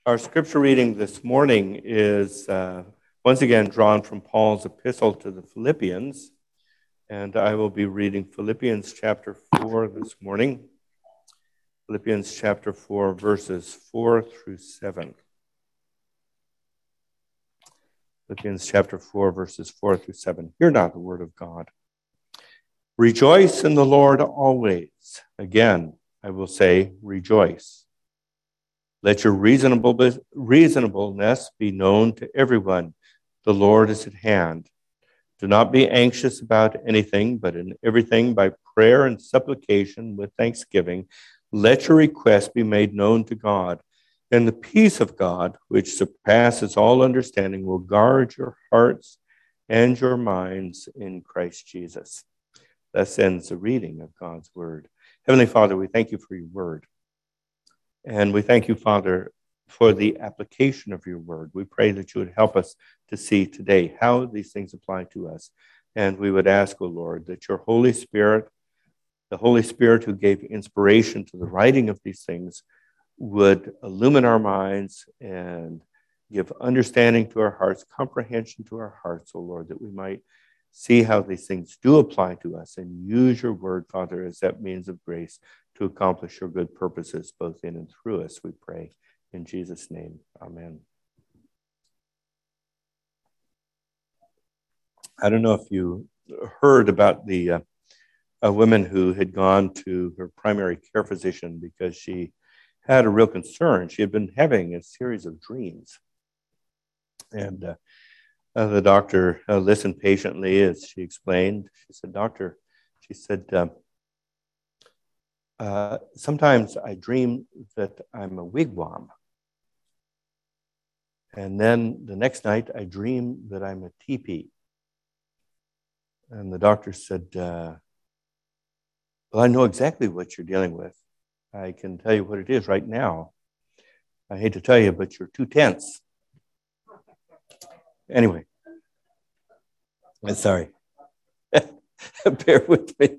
Our scripture reading this morning is once again drawn from Paul's epistle to the Philippians, and I will be reading Philippians chapter 4 this morning. Philippians chapter 4, verses 4 through 7. Philippians chapter 4, verses 4 through 7. Hear now the word of God. Rejoice in the Lord always. Again, I will say, rejoice. Let your reasonableness be known to everyone. The Lord is at hand. Do not be anxious about anything, but in everything by prayer and supplication with thanksgiving, let your requests be made known to God. And the peace of God, which surpasses all understanding, will guard your hearts and your minds in Christ Jesus. Thus ends the reading of God's word. Heavenly Father, we thank you for your word. And we thank you, Father, for the application of your word. We pray that you would help us to see today how these things apply to us. And we would ask, O Lord, that your Holy Spirit, the Holy Spirit who gave inspiration to the writing of these things, would illumine our minds and give understanding to our hearts, comprehension to our hearts, O Lord, that we might see how these things do apply to us and use your word, Father, as that means of grace to accomplish your good purposes, both in and through us, we pray. In Jesus' name, amen. I don't know if you heard about the woman who had gone to her primary care physician because she had a real concern. She had been having a series of dreams. And the doctor listened patiently as she explained. She said, Doctor, she said, sometimes I dream that I'm a wigwam. And then the next night I dream that I'm a teepee. And the doctor said, well, I know exactly what you're dealing with. I can tell you what it is right now. I hate to tell you, but you're too tense. Anyway, I'm sorry. Bear with me.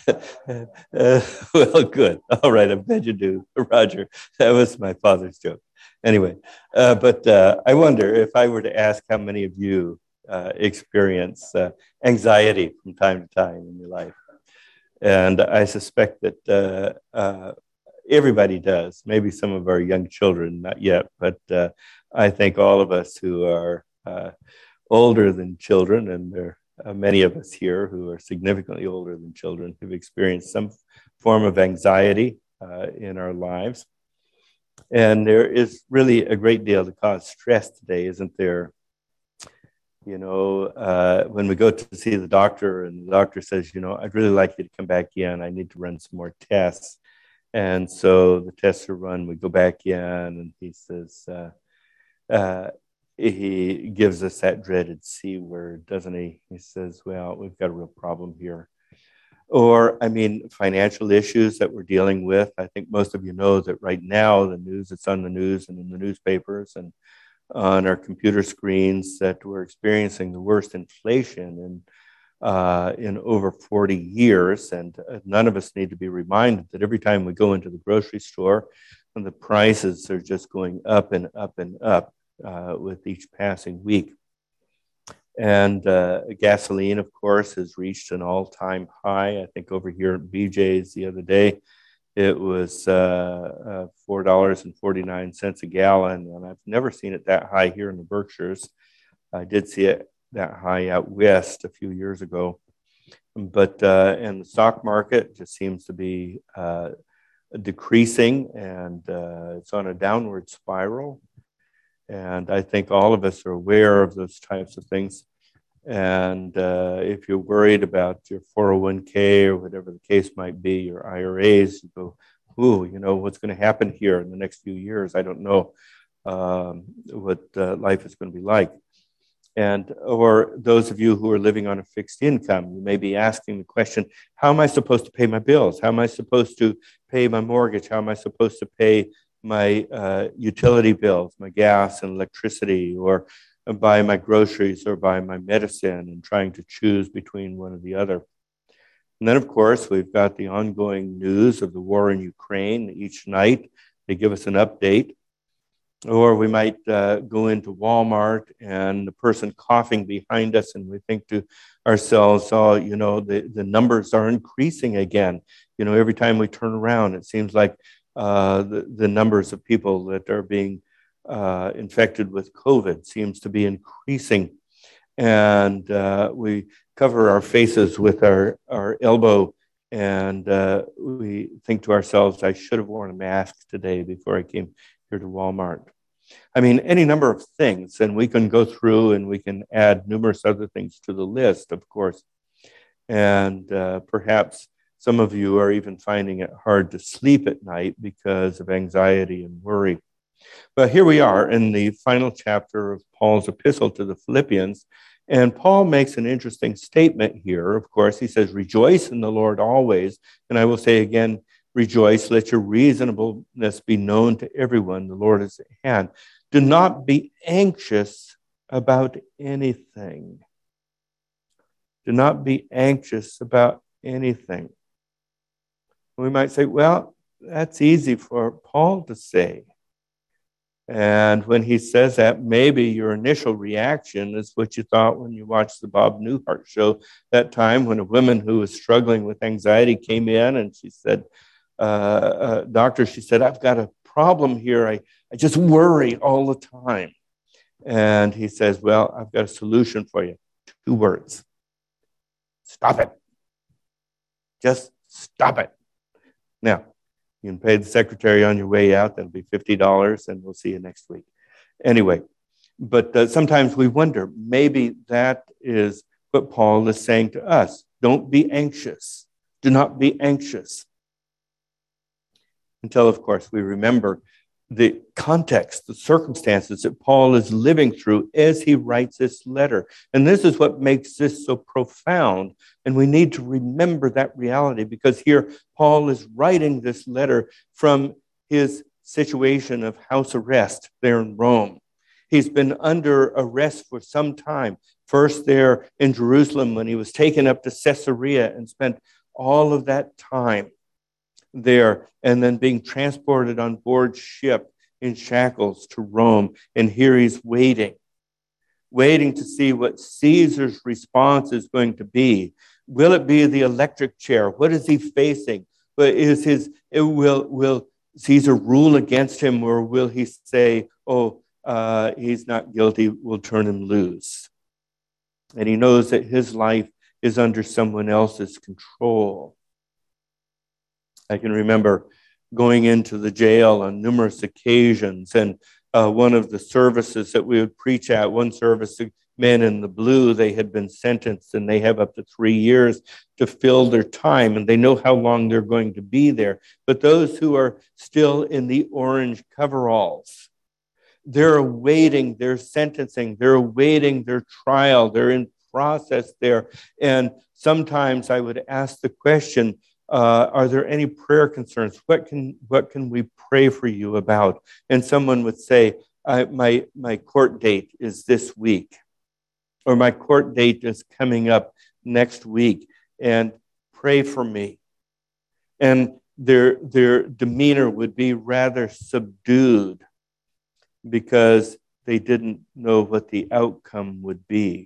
Well, good. All right, I'm glad you do, Roger. That was my father's joke. Anyway, but I wonder if I were to ask how many of you experience anxiety from time to time in your life. And I suspect that everybody does. Maybe some of our young children, not yet, but I think all of us who are older than children, and there are many of us here who are significantly older than children, have experienced some form of anxiety in our lives. And there is really a great deal to cause stress today, isn't there? You know, when we go to see the doctor and the doctor says, you know, I'd really like you to come back in. I need to run some more tests. And so the tests are run, we go back in, and he says, he gives us that dreaded C word, doesn't he? He says, well, we've got a real problem here. Or, I mean, financial issues that we're dealing with. I think most of you know that right now, the news, it's on the news and in the newspapers and on our computer screens, that we're experiencing the worst inflation in over 40 years. And none of us need to be reminded that every time we go into the grocery store, and the prices are just going up and up and up with each passing week. And gasoline, of course, has reached an all-time high. I think over here at BJ's the other day, it was $4.49 a gallon, and I've never seen it that high here in the Berkshires. I did see it that high out west a few years ago. But in the stock market, it just seems to be decreasing, and it's on a downward spiral. And I think all of us are aware of those types of things. And if you're worried about your 401k or whatever the case might be, your IRAs, you go, ooh, you know, what's going to happen here in the next few years? I don't know what life is going to be like. And or those of you who are living on a fixed income, you may be asking the question, how am I supposed to pay my bills? How am I supposed to pay my mortgage? How am I supposed to pay my utility bills, my gas and electricity, or buy my groceries or buy my medicine, and trying to choose between one or the other? And then, of course, we've got the ongoing news of the war in Ukraine. Each night, they give us an update. Or we might go into Walmart and the person coughing behind us, and we think to ourselves, oh, the numbers are increasing again. Every time we turn around, it seems like the numbers of people that are being infected with COVID seems to be increasing. And we cover our faces with our elbow, and we think to ourselves, I should have worn a mask today before I came here to Walmart. I mean, any number of things, and we can go through and we can add numerous other things to the list, of course. And perhaps some of you are even finding it hard to sleep at night because of anxiety and worry. But here we are in the final chapter of Paul's epistle to the Philippians, and Paul makes an interesting statement here. Of course, he says, rejoice in the Lord always. And I will say again, rejoice, let your reasonableness be known to everyone. The Lord is at hand. Do not be anxious about anything. Do not be anxious about anything. We might say, well, that's easy for Paul to say. And when he says that, maybe your initial reaction is what you thought when you watched the Bob Newhart show that time when a woman who was struggling with anxiety came in and she said, doctor, she said, I've got a problem here. I just worry all the time. And he says, well, I've got a solution for you. 2 words. Stop it. Just stop it. Now, you can pay the secretary on your way out. That'll be $50, and we'll see you next week. Anyway, but sometimes we wonder, maybe that is what Paul is saying to us. Don't be anxious. Do not be anxious. Until, of course, we remember the context, the circumstances that Paul is living through as he writes this letter. And this is what makes this so profound. And we need to remember that reality, because here Paul is writing this letter from his situation of house arrest there in Rome. He's been under arrest for some time, first there in Jerusalem when he was taken up to Caesarea and spent all of that time there, and then being transported on board ship in shackles to Rome. And here he's waiting to see what Caesar's response is going to be. Will it be the electric chair? What is he facing? But will Caesar rule against him, or will he say, he's not guilty, we'll turn him loose? And he knows that his life is under someone else's control. I can remember going into the jail on numerous occasions, and one of the services that we would preach at, one service, the men in the blue, they had been sentenced and they have up to 3 years to fill their time, and they know how long they're going to be there. But those who are still in the orange coveralls, they're awaiting their sentencing, they're awaiting their trial, they're in process there. And sometimes I would ask the question, are there any prayer concerns? What can we pray for you about? And someone would say, my court date is this week, or my court date is coming up next week, and pray for me. And their demeanor would be rather subdued because they didn't know what the outcome would be.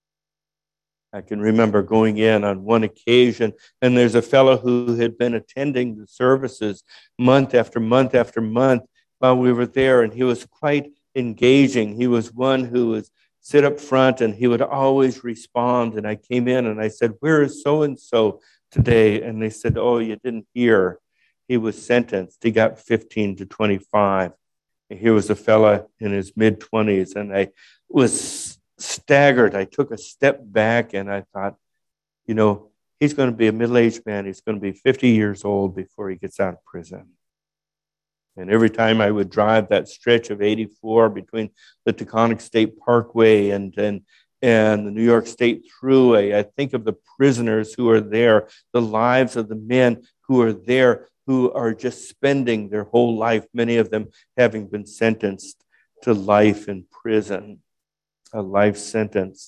I can remember going in on one occasion, and there's a fellow who had been attending the services month after month after month while we were there, and he was quite engaging. He was one who would sit up front, and he would always respond. And I came in, and I said, where is so-and-so today? And they said, oh, you didn't hear. He was sentenced. He got 15 to 25. And here was a fellow in his mid-20s, and I was staggered. I took a step back and I thought, he's going to be a middle-aged man. He's going to be 50 years old before he gets out of prison. And every time I would drive that stretch of 84 between the Taconic State Parkway and the New York State Thruway, I think of the prisoners who are there, the lives of the men who are there, who are just spending their whole life, many of them having been sentenced to life in prison. A life sentence.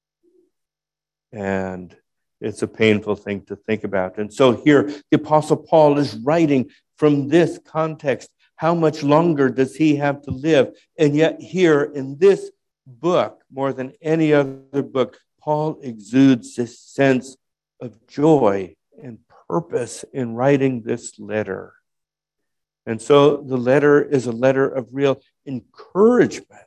And it's a painful thing to think about. And so here, the Apostle Paul is writing from this context How much longer does he have to live? And yet here in this book, more than any other book, Paul exudes this sense of joy and purpose in writing this letter. And so the letter is a letter of real encouragement.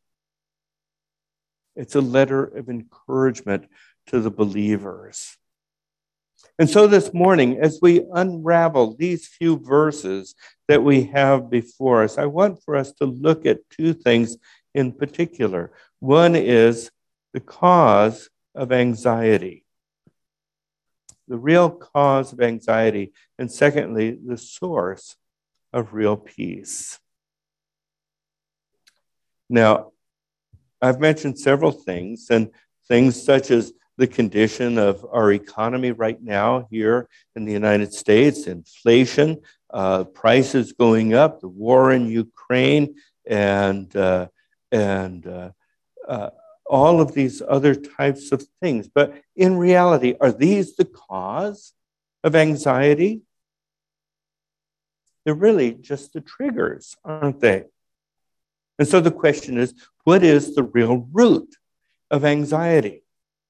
It's a letter of encouragement to the believers. And so this morning, as we unravel these few verses that we have before us, I want for us to look at two things in particular. One is the cause of anxiety, the real cause of anxiety, and secondly, the source of real peace. Now, I've mentioned several things, and things such as the condition of our economy right now here in the United States, inflation, prices going up, the war in Ukraine, and all of these other types of things. But in reality, are these the cause of anxiety? They're really just the triggers, aren't they? And so the question is, what is the real root of anxiety?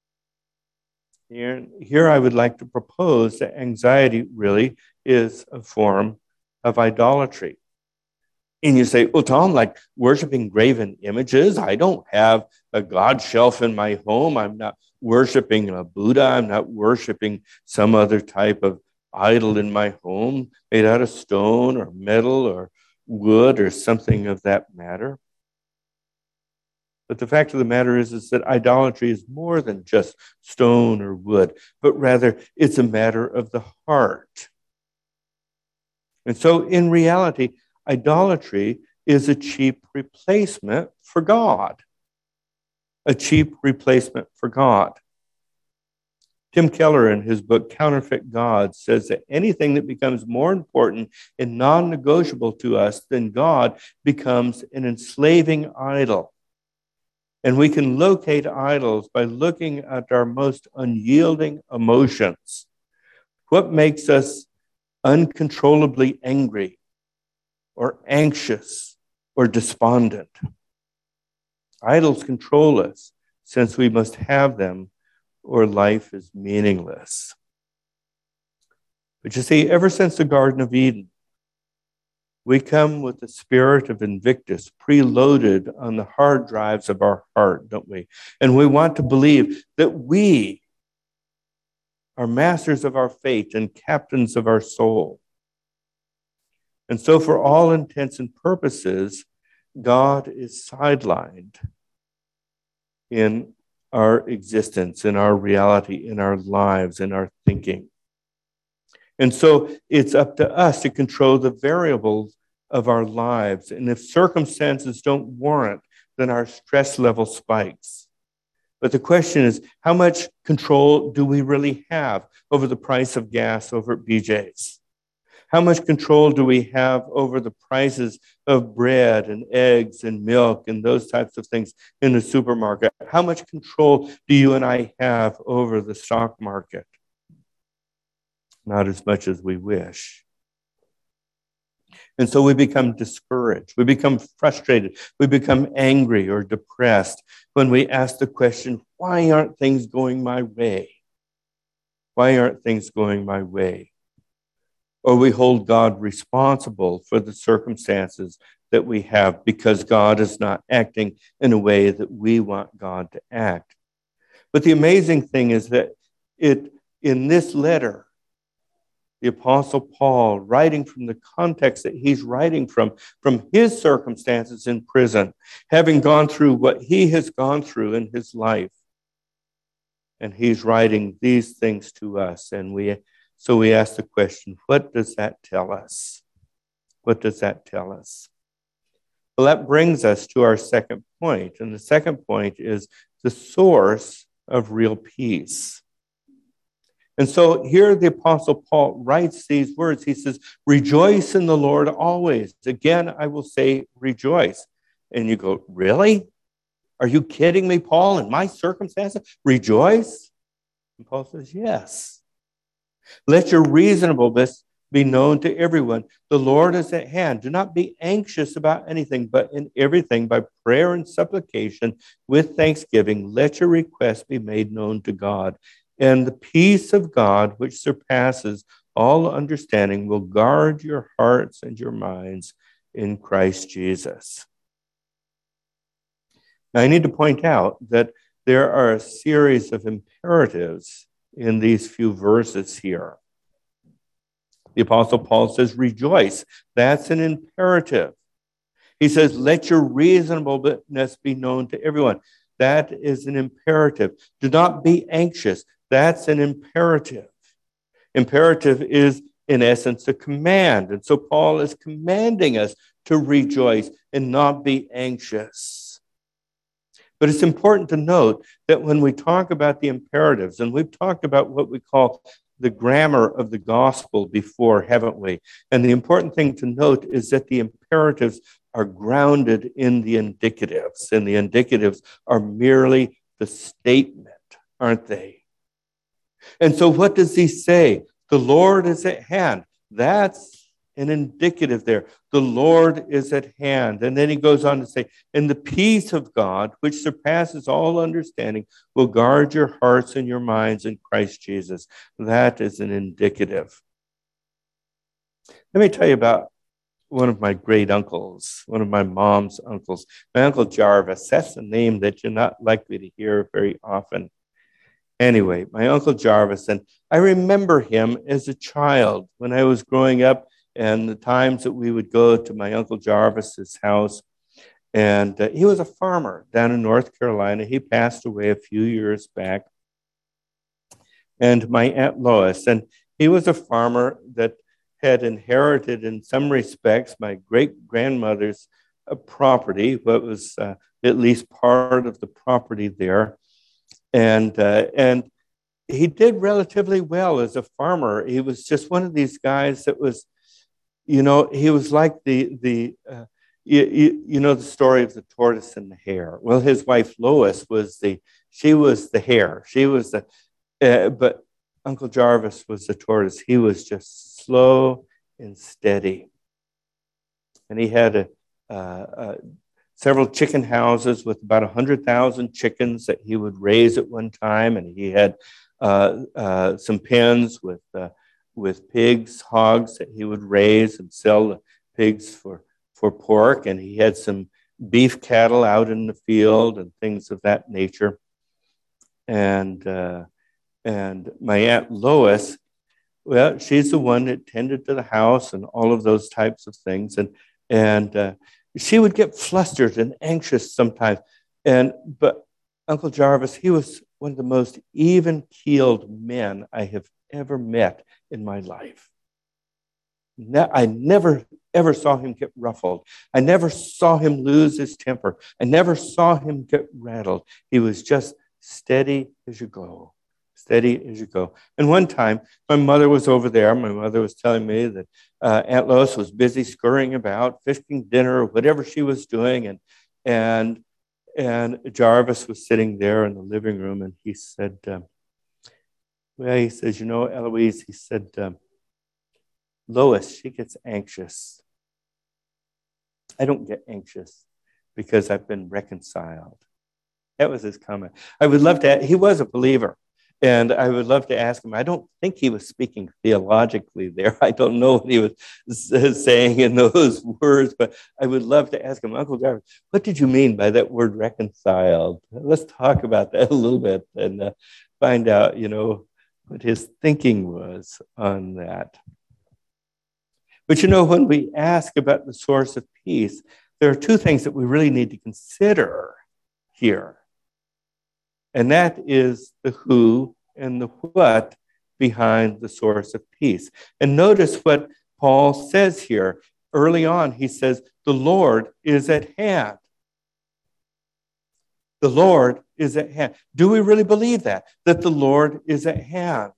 Here I would like to propose that anxiety really is a form of idolatry. And you say, well, Tom, like worshiping graven images, I don't have a God shelf in my home. I'm not worshiping a Buddha. I'm not worshiping some other type of idol in my home made out of stone or metal or wood or something of that matter. But the fact of the matter is that idolatry is more than just stone or wood, but rather it's a matter of the heart. And so in reality, idolatry is a cheap replacement for God. A cheap replacement for God. Tim Keller, in his book, Counterfeit Gods, says that anything that becomes more important and non-negotiable to us than God becomes an enslaving idol. And we can locate idols by looking at our most unyielding emotions. What makes us uncontrollably angry or anxious or despondent? Idols control us, since we must have them or life is meaningless. But you see, ever since the Garden of Eden, we come with the spirit of Invictus preloaded on the hard drives of our heart, don't we? And we want to believe that we are masters of our fate and captains of our soul. And so for all intents and purposes, God is sidelined in our existence, in our reality, in our lives, in our thinking. And so it's up to us to control the variables of our lives. And if circumstances don't warrant, then our stress level spikes. But the question is, how much control do we really have over the price of gas over at BJ's? How much control do we have over the prices of bread and eggs and milk and those types of things in the supermarket? How much control do you and I have over the stock market? Not as much as we wish. And so we become discouraged. We become frustrated. We become angry or depressed when we ask the question, why aren't things going my way? Why aren't things going my way? Or we hold God responsible for the circumstances that we have because God is not acting in a way that we want God to act. But the amazing thing is that in this letter, the Apostle Paul, writing from the context that he's writing from his circumstances in prison, having gone through what he has gone through in his life. And he's writing these things to us. And so we ask the question, what does that tell us? What does that tell us? Well, that brings us to our second point. And the second point is the source of real peace. And so here the Apostle Paul writes these words. He says, rejoice in the Lord always. Again, I will say rejoice. And you go, really? Are you kidding me, Paul? In my circumstances, rejoice? And Paul says, yes. Let your reasonableness be known to everyone. The Lord is at hand. Do not be anxious about anything, but in everything, by prayer and supplication, with thanksgiving, let your requests be made known to God. And the peace of God, which surpasses all understanding, will guard your hearts and your minds in Christ Jesus. Now, I need to point out that there are a series of imperatives in these few verses here. The Apostle Paul says, rejoice. That's an imperative. He says, let your reasonableness be known to everyone. That is an imperative. Do not be anxious. That's an imperative. Imperative is, in essence, a command. And so Paul is commanding us to rejoice and not be anxious. But it's important to note that when we talk about the imperatives, and we've talked about what we call the grammar of the gospel before, haven't we? And the important thing to note is that the imperatives are grounded in the indicatives, and the indicatives are merely the statement, aren't they? And so what does he say? The Lord is at hand. That's an indicative there. The Lord is at hand. And then he goes on to say, and the peace of God, which surpasses all understanding, will guard your hearts and your minds in Christ Jesus. That is an indicative. Let me tell you about one of my great uncles, one of my mom's uncles, my Uncle Jarvis. That's a name that you're not likely to hear very often. Anyway, my Uncle Jarvis, and I remember him as a child when I was growing up, and the times that we would go to my Uncle Jarvis's house. And he was a farmer down in North Carolina. He passed away a few years back. And my Aunt Lois, and he was a farmer that had inherited, in some respects, my great-grandmother's property, what was at least part of the property there. And he did relatively well as a farmer. He was just one of these guys that was, you know, he was like the story of the tortoise and the hare. Well, his wife Lois was the hare. She was but Uncle Jarvis was the tortoise. He was just slow and steady. And he had several chicken houses with about 100,000 chickens that he would raise at one time. And he had some pens with pigs, hogs that he would raise and sell the pigs for pork. And he had some beef cattle out in the field and things of that nature. And my Aunt Lois, well, she's the one that tended to the house and all of those types of things. And she would get flustered and anxious sometimes. But Uncle Jarvis, he was one of the most even-keeled men I have ever met in my life. I never, ever saw him get ruffled. I never saw him lose his temper. I never saw him get rattled. He was just steady as you go. Steady as you go. And one time, my mother was over there. My mother was telling me that Aunt Lois was busy scurrying about, fixing dinner, whatever she was doing. And Jarvis was sitting there in the living room, and he said, he says, you know, Eloise, he said, Lois, she gets anxious. I don't get anxious because I've been reconciled. That was his comment. I would love to, he was a believer. And I would love to ask him, I don't think he was speaking theologically there. I don't know what he was saying in those words, but I would love to ask him, Uncle Jarvis, what did you mean by that word reconciled? Let's talk about that a little bit and find out, you know, what his thinking was on that. But, you know, when we ask about the source of peace, there are two things that we really need to consider here. And that is the who and the what behind the source of peace. And notice what Paul says here. Early on, he says, the Lord is at hand. The Lord is at hand. Do we really believe that the Lord is at hand?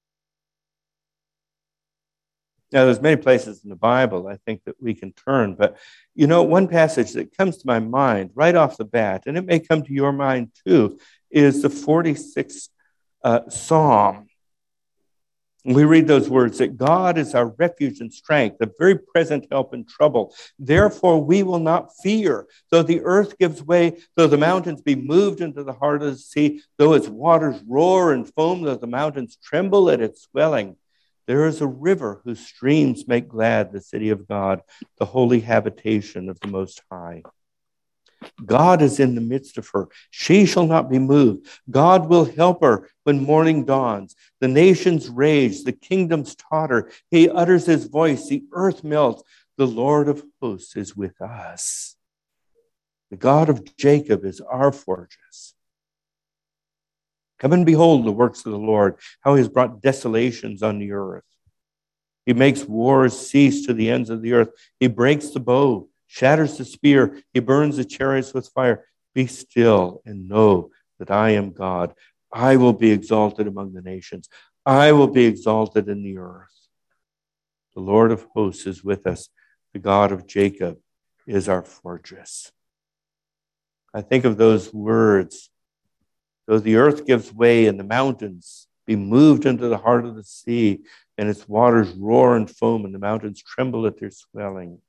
Now, there's many places in the Bible, I think, that we can turn. But, you know, one passage that comes to my mind right off the bat, and it may come to your mind too, is the 46th Psalm. We read those words that God is our refuge and strength, a very present help in trouble. Therefore, we will not fear, though the earth gives way, though the mountains be moved into the heart of the sea, though its waters roar and foam, though the mountains tremble at its swelling. There is a river whose streams make glad the city of God, the holy habitation of the Most High. God is in the midst of her. She shall not be moved. God will help her when morning dawns. The nations rage, the kingdoms totter. He utters his voice, the earth melts. The Lord of hosts is with us. The God of Jacob is our fortress. Come and behold the works of the Lord, how he has brought desolations on the earth. He makes wars cease to the ends of the earth. He breaks the bow, shatters the spear. He burns the chariots with fire. Be still and know that I am God. I will be exalted among the nations. I will be exalted in the earth. The Lord of hosts is with us. The God of Jacob is our fortress. I think of those words. Though the earth gives way and the mountains be moved into the heart of the sea, and its waters roar and foam, and the mountains tremble at their swelling.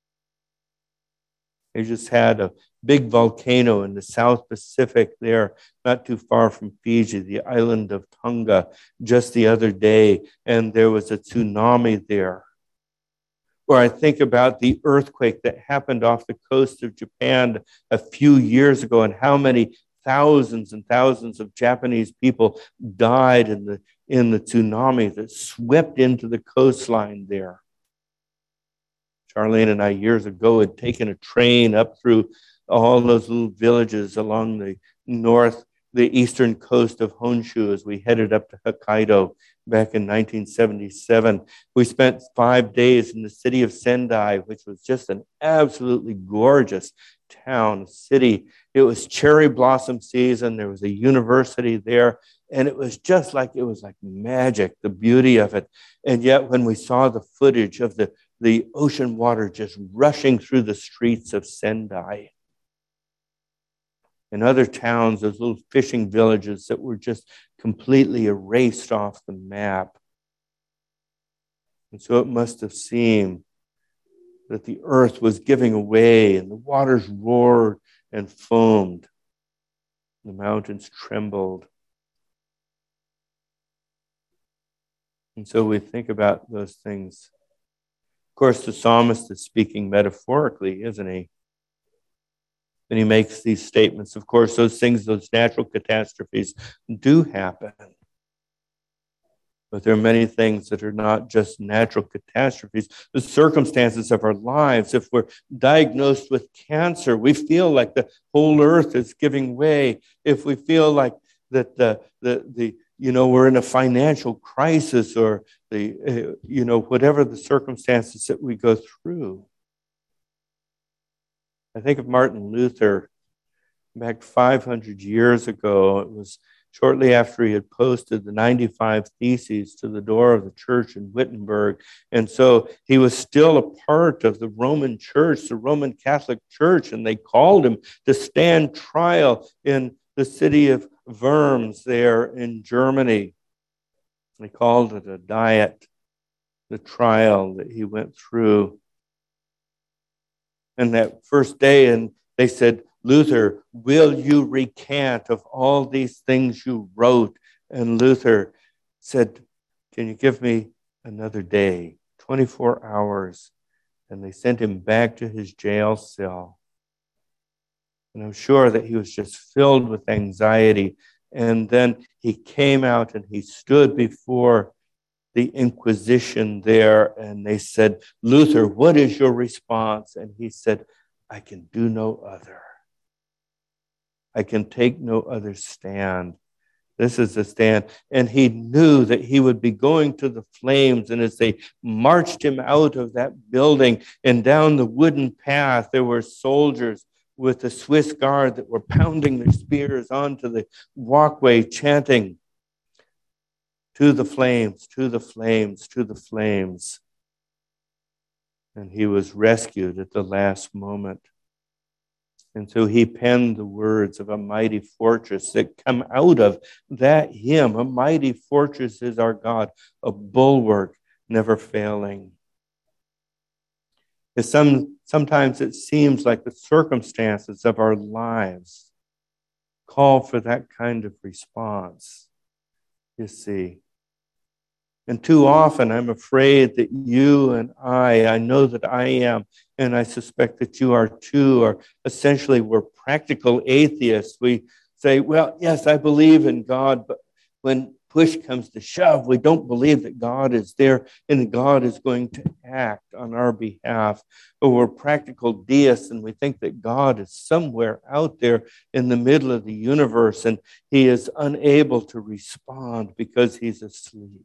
They just had a big volcano in the South Pacific there, not too far from Fiji, the island of Tonga, just the other day, and there was a tsunami there. Or I think about the earthquake that happened off the coast of Japan a few years ago, and how many thousands and thousands of Japanese people died in the tsunami that swept into the coastline there. Charlene and I years ago had taken a train up through all those little villages along the eastern coast of Honshu as we headed up to Hokkaido back in 1977. We spent 5 days in the city of Sendai, which was just an absolutely gorgeous town, city. It was cherry blossom season. There was a university there, and it was like magic, the beauty of it. And yet when we saw the footage of the ocean water just rushing through the streets of Sendai, and other towns, those little fishing villages that were just completely erased off the map. And so it must have seemed that the earth was giving away, and the waters roared and foamed. The mountains trembled. And so we think about those things. Of course, the psalmist is speaking metaphorically, isn't he? And he makes these statements. Of course, those things, those natural catastrophes do happen. But there are many things that are not just natural catastrophes. The circumstances of our lives, if we're diagnosed with cancer, we feel like the whole earth is giving way. If we feel like that we're in a financial crisis, or whatever the circumstances that we go through. I think of Martin Luther back 500 years ago. It was shortly after he had posted the 95 Theses to the door of the church in Wittenberg. And so he was still a part of the Roman Church, the Roman Catholic Church, and they called him to stand trial in the city of Worms there in Germany. They called it a diet, the trial that he went through. And that first day, and they said, Luther, will you recant of all these things you wrote? And Luther said, can you give me another day, 24 hours? And they sent him back to his jail cell. And I'm sure that he was just filled with anxiety. And then he came out and he stood before the Inquisition there, and they said, Luther, what is your response? And he said, I can do no other. I can take no other stand. This is the stand. And he knew that he would be going to the flames. And as they marched him out of that building and down the wooden path, there were soldiers with the Swiss guard that were pounding their spears onto the walkway, chanting, to the flames, to the flames, to the flames. And he was rescued at the last moment. And so he penned the words of a mighty fortress that come out of that hymn. A mighty fortress is our God, a bulwark never failing. Sometimes it seems like the circumstances of our lives call for that kind of response, you see. And too often I'm afraid that you and I know that I am, and I suspect that you are too, are essentially we're practical atheists. We say, well, yes, I believe in God, but when push comes to shove, we don't believe that God is there and God is going to act on our behalf. Or we're practical deists and we think that God is somewhere out there in the middle of the universe and he is unable to respond because he's asleep.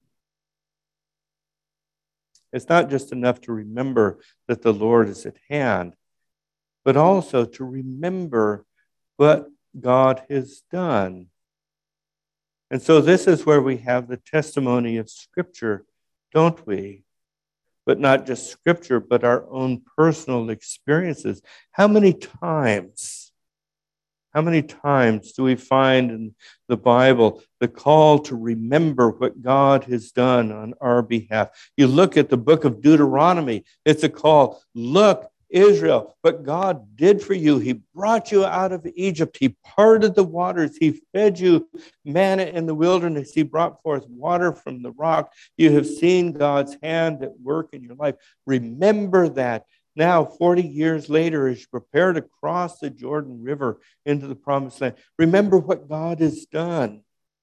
It's not just enough to remember that the Lord is at hand, but also to remember what God has done. And so this is where we have the testimony of Scripture, don't we? But not just Scripture, but our own personal experiences. How many times do we find in the Bible the call to remember what God has done on our behalf? You look at the book of Deuteronomy, it's a call. Look, Israel, what God did for you. He brought you out of Egypt. He parted the waters. He fed you manna in the wilderness. He brought forth water from the rock. You have seen God's hand at work in your life. Remember that. Now, 40 years later, as you prepare to cross the Jordan River into the Promised Land, remember what God has done.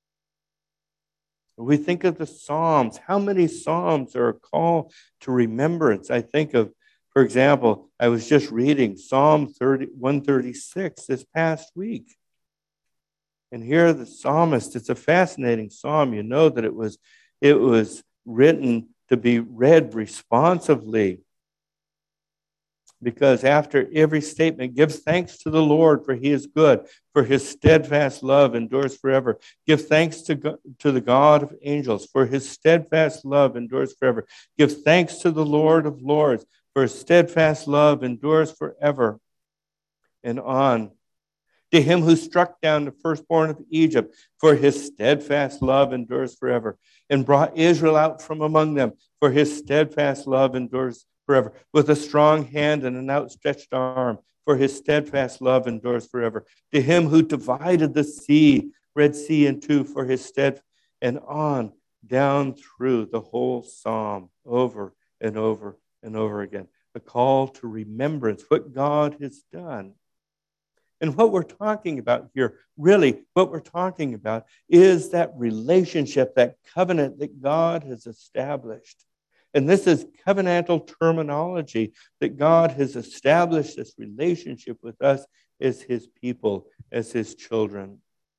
We think of the Psalms. How many Psalms are a call to remembrance? I think of, for example, I was just reading Psalm 136 this past week. And here the psalmist, it's a fascinating psalm. You know that it was written to be read responsively. Because after every statement, give thanks to the Lord, for he is good, for his steadfast love endures forever. Give thanks to the God of angels, for his steadfast love endures forever. Give thanks to the Lord of lords, for his steadfast love endures forever. And on. To him who struck down the firstborn of Egypt, for his steadfast love endures forever. And brought Israel out from among them, for his steadfast love endures forever. With a strong hand and an outstretched arm, for his steadfast love endures forever. To him who divided the sea, Red Sea in two, for his and on down through the whole psalm, over and over and over again. A call to remembrance, what God has done. And what we're talking about here, really, what we're talking about is that relationship, that covenant that God has established. And this is covenantal terminology, that God has established this relationship with us as his people, as his children.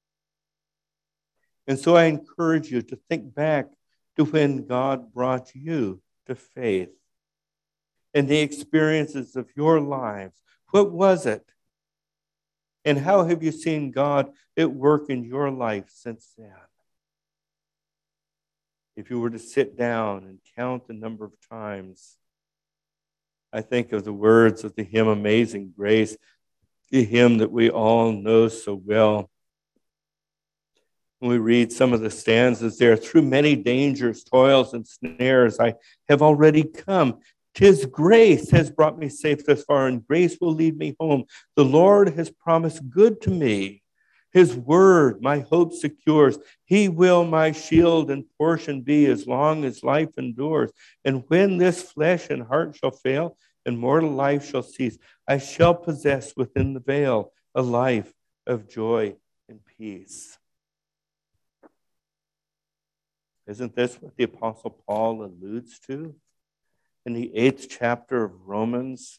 And so I encourage you to think back to when God brought you to faith and the experiences of your lives. What was it? And how have you seen God at work in your life since then? If you were to sit down and count the number of times, I think of the words of the hymn Amazing Grace, the hymn that we all know so well. When we read some of the stanzas there, through many dangers, toils, and snares, I have already come. 'Tis grace has brought me safe thus far, and grace will lead me home. The Lord has promised good to me. His word my hope secures. He will my shield and portion be as long as life endures. And when this flesh and heart shall fail, and mortal life shall cease, I shall possess within the veil a life of joy and peace. Isn't this what the Apostle Paul alludes to in the 8th chapter of Romans?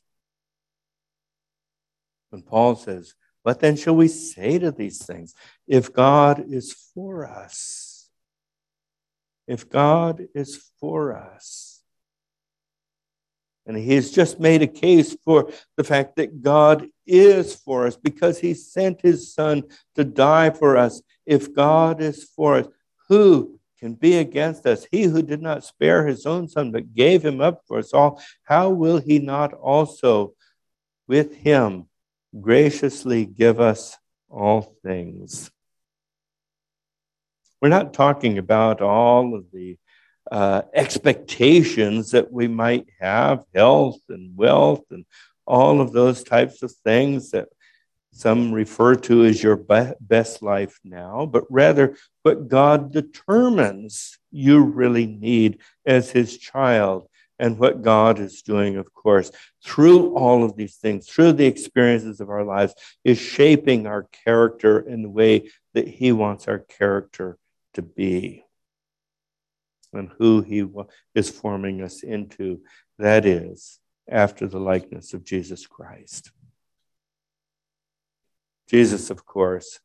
When Paul says, what then shall we say to these things? If God is for us, if God is for us. And he has just made a case for the fact that God is for us because he sent his son to die for us. If God is for us, who can be against us? He who did not spare his own son, but gave him up for us all, how will he not also with him graciously give us all things. We're not talking about all of the expectations that we might have, health and wealth and all of those types of things that some refer to as your best life now, but rather what God determines you really need as his child, and what God is doing, of course, through all of these things, through the experiences of our lives, is shaping our character in the way that he wants our character to be, and who he is forming us into, that is, after the likeness of Jesus Christ. Jesus, of course,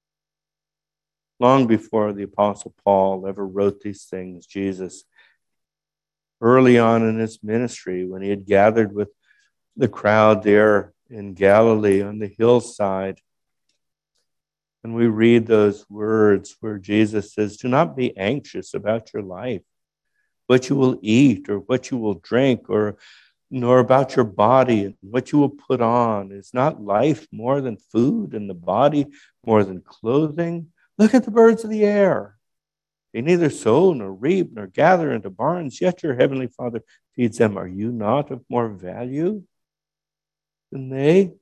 long before the Apostle Paul ever wrote these things, Jesus, early on in his ministry, when he had gathered with the crowd there in Galilee on the hillside, and we read those words where Jesus says, "Do not be anxious about your life, what you will eat or what you will drink, or nor about your body and what you will put on. Is not life more than food, and the body more than clothing? Look at the birds of the air. They neither sow nor reap nor gather into barns, yet your heavenly Father feeds them. Are you not of more value than they?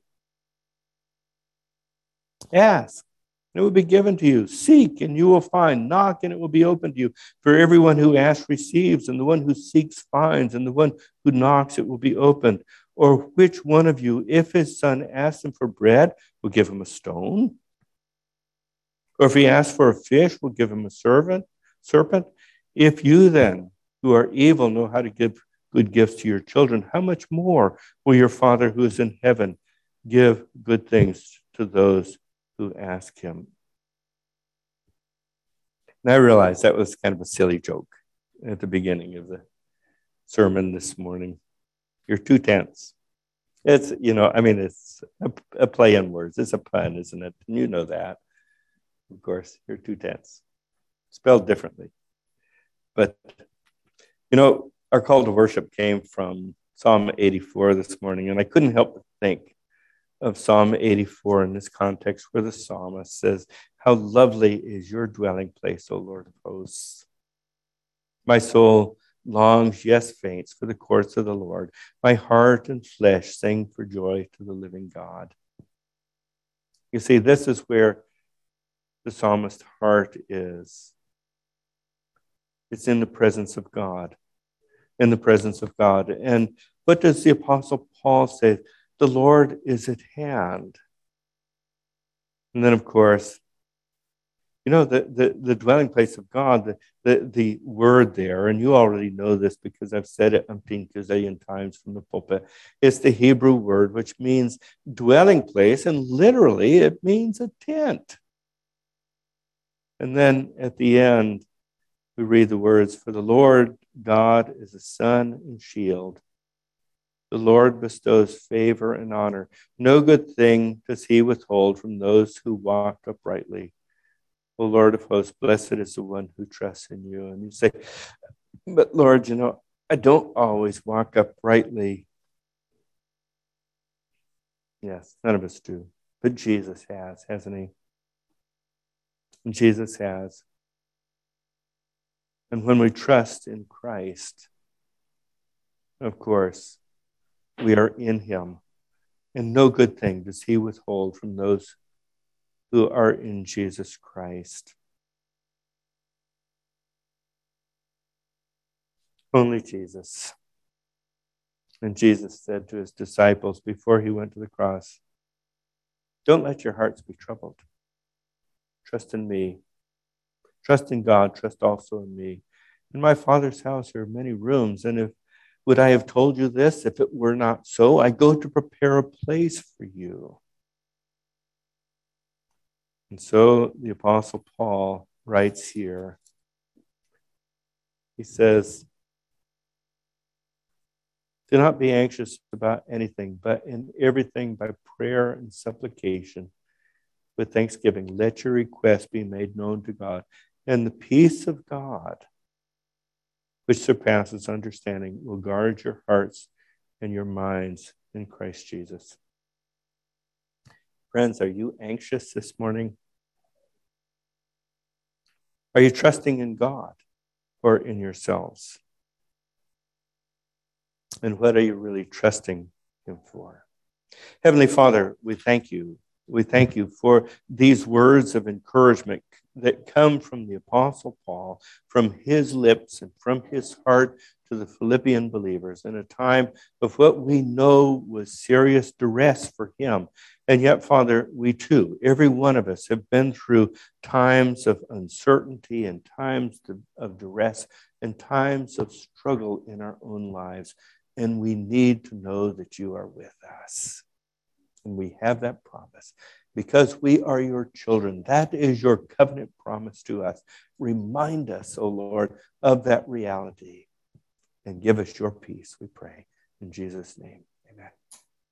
Ask, and it will be given to you. Seek, and you will find. Knock, and it will be opened to you. For everyone who asks receives, and the one who seeks finds, and the one who knocks, it will be opened. Or which one of you, if his son asks him for bread, will give him a stone? Or if he asks for a fish, will give him a serpent? If you then, who are evil, know how to give good gifts to your children, how much more will your Father who is in heaven give good things to those who ask him?" And I realized that was kind of a silly joke at the beginning of the sermon this morning. You're 2/10. It's, it's a play on words. It's a pun, isn't it? And you know that. Of course, you're 2/10. Spelled differently. But, our call to worship came from Psalm 84 this morning, and I couldn't help but think of Psalm 84 in this context, where the psalmist says, "How lovely is your dwelling place, O Lord of hosts. My soul longs, yes, faints, for the courts of the Lord. My heart and flesh sing for joy to the living God." You see, this is where the psalmist's heart is. It's in the presence of God. In the presence of God. And what does the Apostle Paul say? The Lord is at hand. And then, of course, the dwelling place of God, the word there, and you already know this because I've said it umpteen gazillion times from the pulpit, it's the Hebrew word which means dwelling place, and literally it means a tent. And then at the end, we read the words, "For the Lord God is a sun and shield. The Lord bestows favor and honor. No good thing does he withhold from those who walk uprightly. O Lord of hosts, blessed is the one who trusts in you." And you say, "But Lord, I don't always walk uprightly." Yes, none of us do. But Jesus has, hasn't he? And Jesus has. And when we trust in Christ, of course, we are in him. And no good thing does he withhold from those who are in Jesus Christ. Only Jesus. And Jesus said to his disciples before he went to the cross, "Don't let your hearts be troubled. Trust in me. Trust in God. Trust also in me. In my Father's house there are many rooms, and would I have told you this if it were not so? I go to prepare a place for you." And so the Apostle Paul writes here. He says, "Do not be anxious about anything, but in everything by prayer and supplication, with thanksgiving, let your requests be made known to God. And the peace of God, which surpasses understanding, will guard your hearts and your minds in Christ Jesus." Friends, are you anxious this morning? Are you trusting in God or in yourselves? And what are you really trusting him for? Heavenly Father, we thank you. We thank you for these words of encouragement that come from the Apostle Paul, from his lips and from his heart to the Philippian believers in a time of what we know was serious duress for him. And yet, Father, we too, every one of us, have been through times of uncertainty and times of duress and times of struggle in our own lives. And we need to know that you are with us. And we have that promise because we are your children. That is your covenant promise to us. Remind us, O Lord, of that reality and give us your peace, we pray. In Jesus' name, amen.